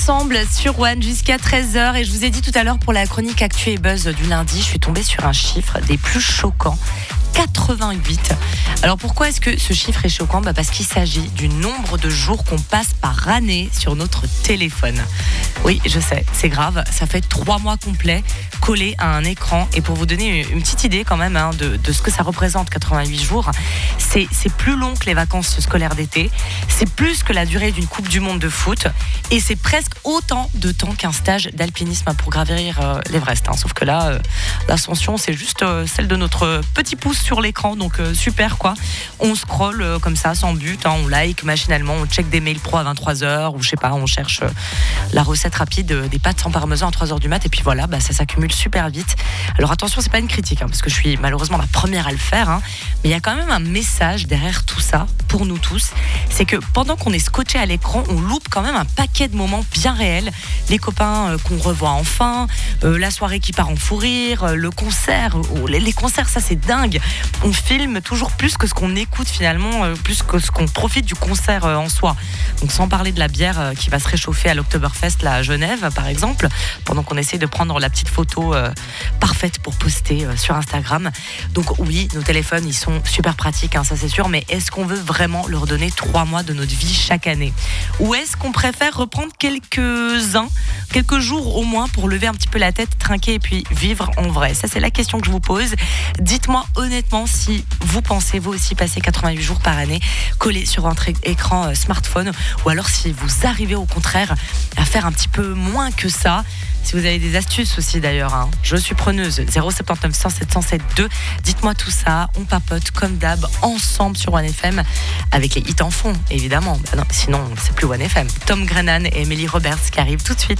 ensemble sur One jusqu'à 13h. Et je vous ai dit tout à l'heure pour la chronique Actu et Buzz du lundi, je suis tombée sur un chiffre des plus choquants. 88. Alors pourquoi est-ce que ce chiffre est choquant ? Parce qu'il s'agit du nombre de jours qu'on passe par année sur notre téléphone. Oui, je sais, c'est grave. Ça fait 3 mois complets collés à un écran. Et pour vous donner une petite idée quand même de ce que ça représente, 88 jours, c'est plus long que les vacances scolaires d'été. C'est plus que la durée d'une Coupe du Monde de foot. Et c'est presque autant de temps qu'un stage d'alpinisme pour gravir l'Everest. Sauf que là, l'ascension, c'est juste celle de notre petit pouce sur l'écran, donc super quoi. On scrolle comme ça sans but, on like machinalement, on check des mails pro à 23h ou je sais pas, on cherche la recette rapide des pâtes sans parmesan à 3h du mat et puis voilà, ça s'accumule super vite. Alors attention, c'est pas une critique parce que je suis malheureusement la première à le faire, mais il y a quand même un message derrière tout ça pour nous tous, c'est que pendant qu'on est scotché à l'écran, on loupe quand même un paquet de moments bien réels, les copains qu'on revoit enfin, la soirée qui part en fou rire, le concert, les concerts, ça c'est dingue. On filme toujours plus que ce qu'on écoute finalement, plus que ce qu'on profite du concert en soi. Donc sans parler de la bière qui va se réchauffer à l'Oktoberfest là, à Genève par exemple, pendant qu'on essaie de prendre la petite photo parfaite pour poster sur Instagram. Donc oui, nos téléphones ils sont super pratiques, ça c'est sûr, mais est-ce qu'on veut vraiment leur donner 3 mois de notre vie chaque année ? Ou est-ce qu'on préfère reprendre quelques jours au moins pour lever un petit peu la tête, trinquer et puis vivre en vrai ? Ça c'est la question que je vous pose. Dites-moi honnêtement si vous pensez vous aussi passer 88 jours par année collés sur votre écran smartphone, ou alors si vous arrivez au contraire à faire un petit peu moins que ça. Si vous avez des astuces aussi d'ailleurs, je suis preneuse. 079 100 707 dites-moi tout ça, on papote comme d'hab ensemble sur One FM avec les hits en fond évidemment, non, sinon c'est plus One FM. Tom Grennan et Emily Roberts qui arrivent tout de suite.